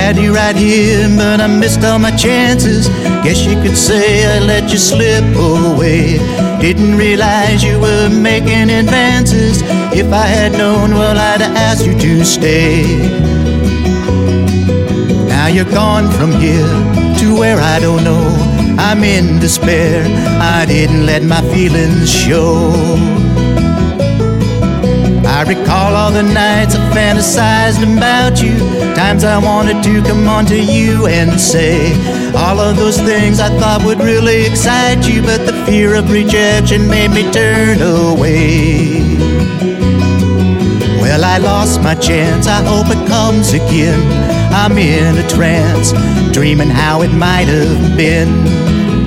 had you right here, but I missed all my chances. Guess you could say I let you slip away. Didn't realize you were making advances. If I had known, well, I'd have asked you to stay. Now you're gone from here to where I don't know. I'm in despair, I didn't let my feelings show. I recall all the nights I fantasized about you, times I wanted to come on to you and say all of those things I thought would really excite you, but the fear of rejection made me turn away. Well, I lost my chance, I hope it comes again. I'm in a trance, dreaming how it might have been.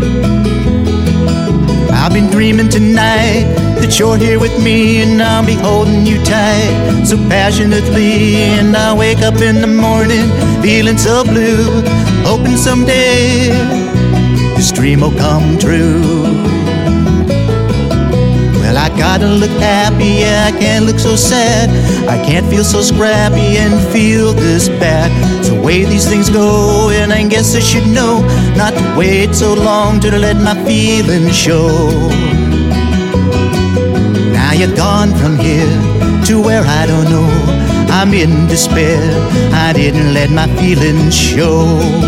I've been dreaming tonight that you're here with me, and I'll be holding you tight so passionately. And I wake up in the morning feeling so blue, hoping someday this dream will come true. Well, I gotta look happy, yeah, I can't look so sad. I can't feel so scrappy and feel this bad. It's the way these things go, and I guess I should know not to wait so long to let my feelings show. Now you're gone from here to where I don't know. I'm in despair, I didn't let my feelings show.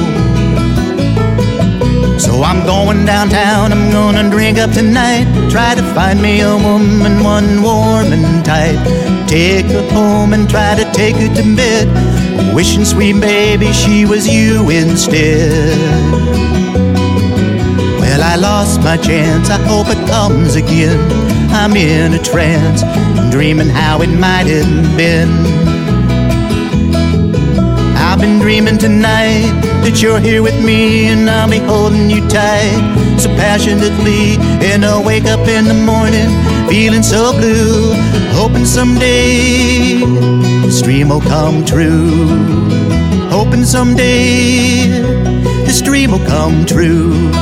So I'm going downtown, I'm gonna drink up tonight, try to find me a woman, one warm and tight. Take her home and try to take her to bed, wishing, sweet baby, she was you instead. Well, I lost my chance, I hope it comes again. I'm in a trance, dreaming how it might have been. I've been dreaming tonight that you're here with me, and I'll be holding you tight so passionately. And I'll wake up in the morning feeling so blue, hoping someday this dream will come true. Hoping someday this dream will come true.